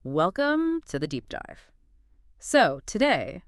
Welcome to the deep dive. So, today,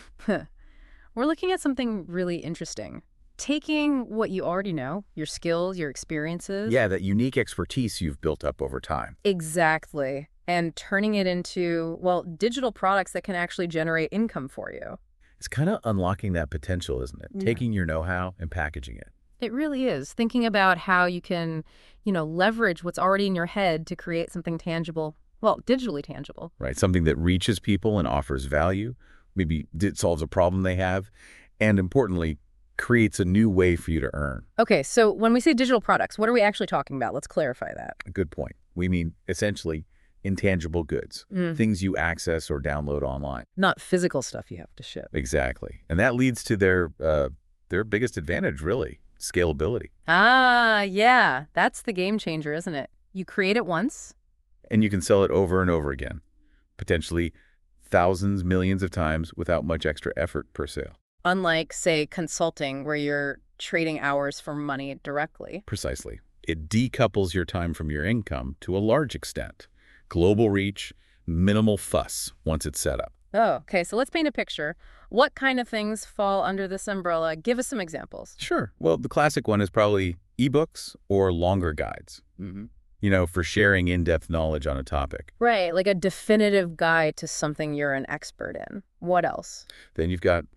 we're looking at something really interesting. Taking what you already know, your skills, your experiences. Yeah, that unique expertise you've built up over time. Exactly. And turning it into, well, digital products that can actually generate income for you. It's kind of unlocking that potential, isn't it? Yeah. Taking your know-how and packaging it. It really is. Thinking about how you can, leverage what's already in your head to create something tangible, well, digitally tangible. Right? Something that reaches people and offers value. Maybe it solves a problem they have. And importantly, creates a new way for you to earn. Okay, so when we say digital products, what are we actually talking about? Let's clarify that. A good point. We mean essentially intangible goods, things you access or download online. Not physical stuff you have to ship. Exactly. And that leads to their biggest advantage, really, scalability. Ah, yeah. That's the game changer, isn't it? You create it once. And you can sell it over and over again, potentially thousands, millions of times without much extra effort per sale. Unlike, say, consulting, where you're trading hours for money directly. Precisely. It decouples your time from your income to a large extent. Global reach, minimal fuss once it's set up. Oh, okay. So let's paint a picture. What kind of things fall under this umbrella? Give us some examples. Sure. Well, the classic one is probably ebooks or longer guides, for sharing in-depth knowledge on a topic. Right, like a definitive guide to something you're an expert in. What else? Then you've got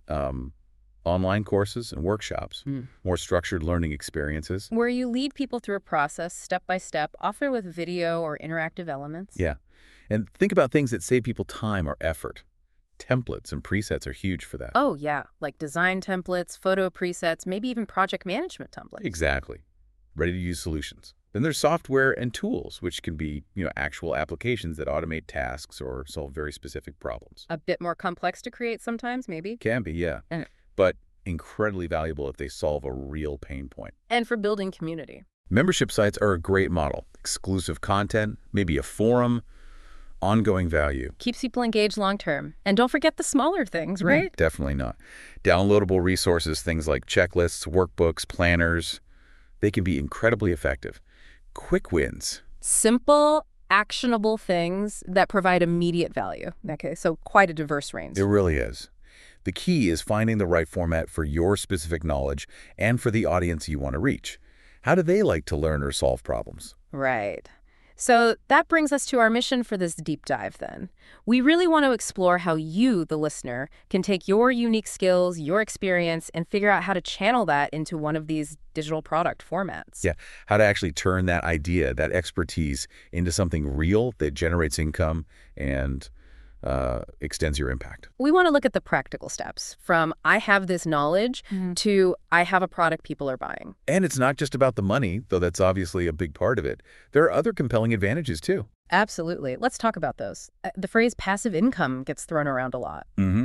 online courses and workshops, Hmm. more structured learning experiences. Where you lead people through a process step by step, often with video or interactive elements. Yeah. And think about things that save people time or effort. Templates and presets are huge for that. Oh, yeah, like design templates, photo presets, maybe even project management templates. Exactly. Ready-to-use solutions. Then there's software and tools, which can be, actual applications that automate tasks or solve very specific problems. A bit more complex to create sometimes, maybe. Can be, yeah. Uh. But incredibly valuable if they solve a real pain point. And for building community. Membership sites are a great model. Exclusive content, maybe a forum, ongoing value. Keeps people engaged long term. And don't forget the smaller things, right? Definitely not. Downloadable resources, things like checklists, workbooks, planners, they can be incredibly effective. Quick wins. Simple, actionable things that provide immediate value. Okay, so quite a diverse range. It really is. The key is finding the right format for your specific knowledge and for the audience you want to reach. How do they like to learn or solve problems? Right. So that brings us to our mission for this deep dive then. We really want to explore how you, the listener, can take your unique skills, your experience, and figure out how to channel that into one of these digital product formats. Yeah, how to actually turn that idea, that expertise, into something real that generates income and extends your impact. We want to look at the practical steps from I have this knowledge to I have a product people are buying. And it's not just about the money, though that's obviously a big part of it. There are other compelling advantages, too. Absolutely. Let's talk about those. The phrase passive income gets thrown around a lot.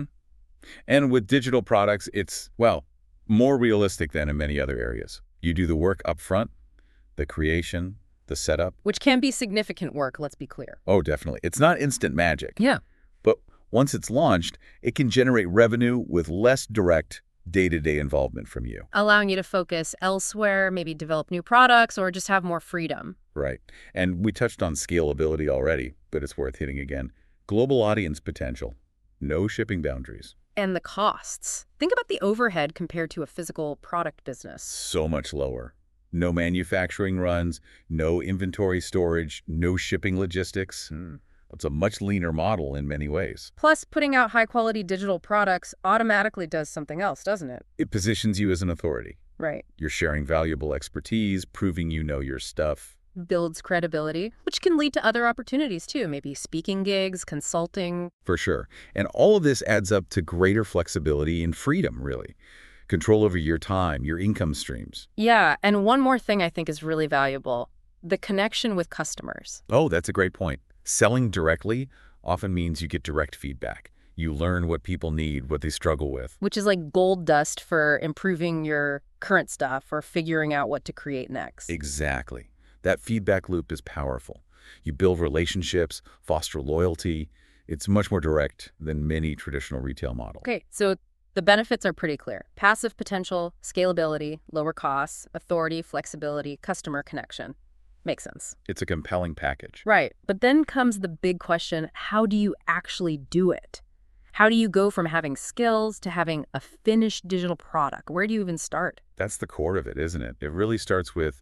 And with digital products, it's, well, more realistic than in many other areas. You do the work up front, the creation, the setup. Which can be significant work, let's be clear. Oh, definitely. It's not instant magic. Yeah. But once it's launched, it can generate revenue with less direct day-to-day involvement from you. Allowing you to focus elsewhere, maybe develop new products, or just have more freedom. Right. And we touched on scalability already, but it's worth hitting again. Global audience potential. No shipping boundaries. And the costs. Think about the overhead compared to a physical product business. So much lower. No manufacturing runs, no inventory storage, no shipping logistics. It's a much leaner model in many ways. Plus, putting out high-quality digital products automatically does something else, doesn't it? It positions you as an authority. Right. You're sharing valuable expertise, proving you know your stuff. Builds credibility, which can lead to other opportunities, too. Maybe speaking gigs, consulting. For sure. And all of this adds up to greater flexibility and freedom, really. Control over your time, your income streams. Yeah, and one more thing I think is really valuable, the connection with customers. Oh, that's a great point. Selling directly often means you get direct feedback. You learn what people need, what they struggle with. Which is like gold dust for improving your current stuff or figuring out what to create next. Exactly. That feedback loop is powerful. You build relationships, foster loyalty. It's much more direct than many traditional retail models. Okay, so the benefits are pretty clear. Passive potential, scalability, lower costs, authority, flexibility, customer connection. Makes sense. It's a compelling package. Right. But then comes the big question, how do you actually do it? How do you go from having skills to having a finished digital product? Where do you even start? That's the core of it, isn't it? It really starts with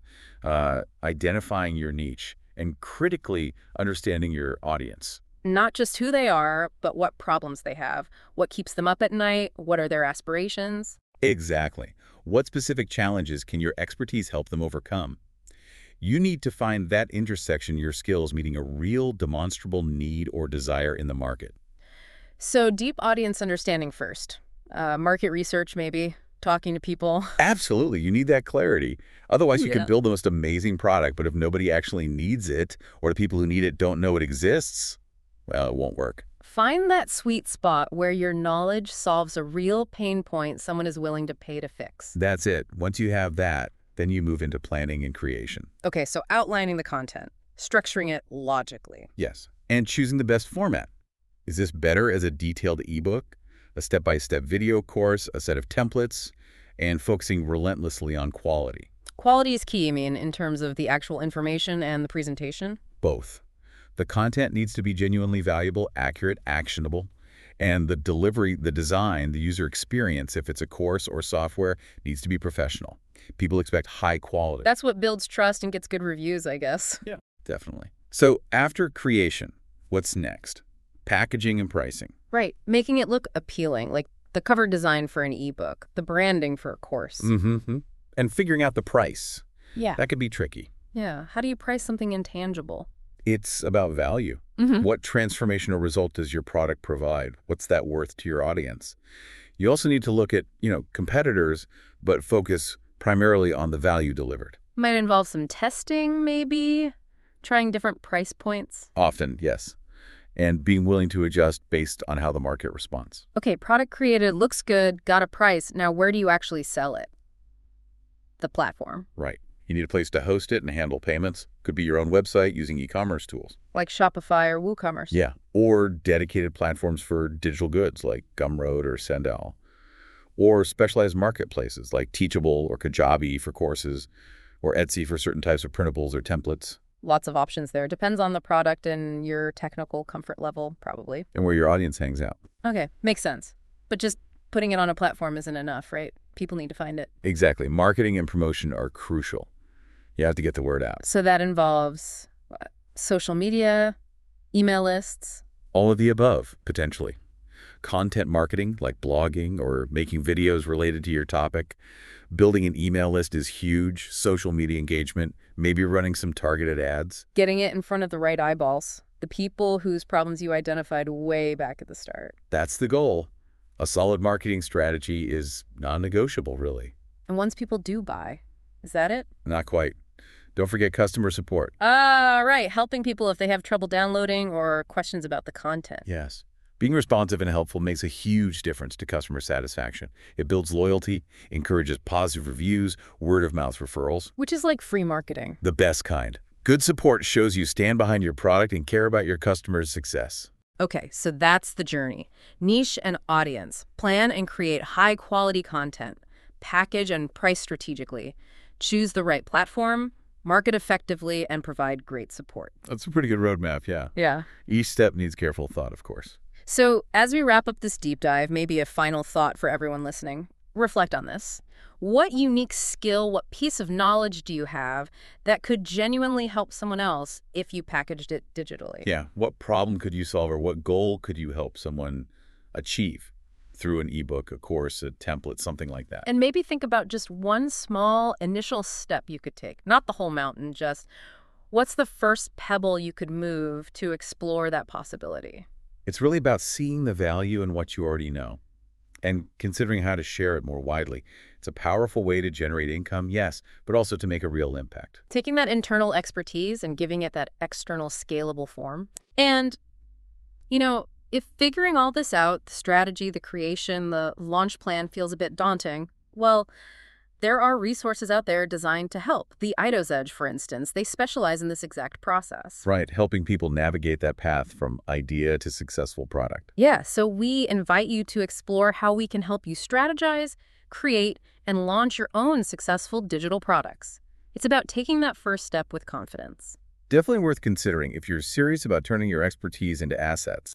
identifying your niche and critically understanding your audience. Not just who they are, but what problems they have. What keeps them up at night? What are their aspirations? Exactly. What specific challenges can your expertise help them overcome? You need to find that intersection your skills meeting a real demonstrable need or desire in the market. So deep audience understanding first. Market research, maybe. Talking to people. Absolutely. You need that clarity. Otherwise, you Yeah. could build the most amazing product, but if nobody actually needs it or the people who need it don't know it exists, well, it won't work. Find that sweet spot where your knowledge solves a real pain point someone is willing to pay to fix. That's it. Once you have that, then you move into planning and creation. Okay, so outlining the content, structuring it logically. Yes. And choosing the best format. Is this better as a detailed ebook, a step-by-step video course, a set of templates, and focusing relentlessly on quality? Quality is key, I mean, in terms of the actual information and the presentation. Both. The content needs to be genuinely valuable, accurate, actionable, and the delivery, the design, the user experience, if it's a course or software, needs to be professional. People expect high quality. That's what builds trust and gets good reviews, I guess. Yeah, definitely. So after creation, what's next? Packaging and pricing. Right, making it look appealing, like the cover design for an ebook, the branding for a course. Mm-hmm. And figuring out the price. Yeah. That could be tricky. Yeah, how do you price something intangible? It's about value. Mm-hmm. What transformational result does your product provide? What's that worth to your audience? You also need to look at, competitors, but focus primarily on the value delivered. Might involve some testing, maybe? Trying different price points? Often, yes. And being willing to adjust based on how the market responds. Okay, product created, looks good, got a price. Now, where do you actually sell it? The platform. Right. You need a place to host it and handle payments. Could be your own website using e-commerce tools. Like Shopify or WooCommerce. Yeah. Or dedicated platforms for digital goods like Gumroad or Sendal. Or specialized marketplaces like Teachable or Kajabi for courses, or Etsy for certain types of printables or templates. Lots of options there. Depends on the product and your technical comfort level, probably. And where your audience hangs out. Okay, makes sense. But just putting it on a platform isn't enough, right? People need to find it. Exactly. Marketing and promotion are crucial. You have to get the word out. So that involves social media, email lists. All of the above, potentially. Content marketing, like blogging or making videos related to your topic. Building an email list is huge. Social media engagement, maybe running some targeted ads. Getting it in front of the right eyeballs. The people whose problems you identified way back at the start. That's the goal. A solid marketing strategy is non-negotiable, really. And once people do buy, is that it? Not quite. Don't forget customer support. Right. Helping people if they have trouble downloading or questions about the content. Yes. Being responsive and helpful makes a huge difference to customer satisfaction. It builds loyalty, encourages positive reviews, word-of-mouth referrals. Which is like free marketing. The best kind. Good support shows you stand behind your product and care about your customers' success. Okay, so that's the journey. Niche and audience. Plan and create high-quality content. Package and price strategically. Choose the right platform. Market effectively, and provide great support. That's a pretty good roadmap, yeah. Yeah. Each step needs careful thought, of course. So as we wrap up this deep dive, maybe a final thought for everyone listening. Reflect on this. What unique skill, what piece of knowledge do you have that could genuinely help someone else if you packaged it digitally? Yeah, what problem could you solve or what goal could you help someone achieve through an ebook, a course, a template, something like that? And maybe think about just one small initial step you could take. Not the whole mountain, just what's the first pebble you could move to explore that possibility? It's really about seeing the value in what you already know and considering how to share it more widely. It's a powerful way to generate income, yes, but also to make a real impact. Taking that internal expertise and giving it that external scalable form. And, if figuring all this out, the strategy, the creation, the launch plan feels a bit daunting, well, there are resources out there designed to help. The Eidos Edge, for instance, they specialize in this exact process. Right, helping people navigate that path from idea to successful product. Yeah, so we invite you to explore how we can help you strategize, create, and launch your own successful digital products. It's about taking that first step with confidence. Definitely worth considering if you're serious about turning your expertise into assets.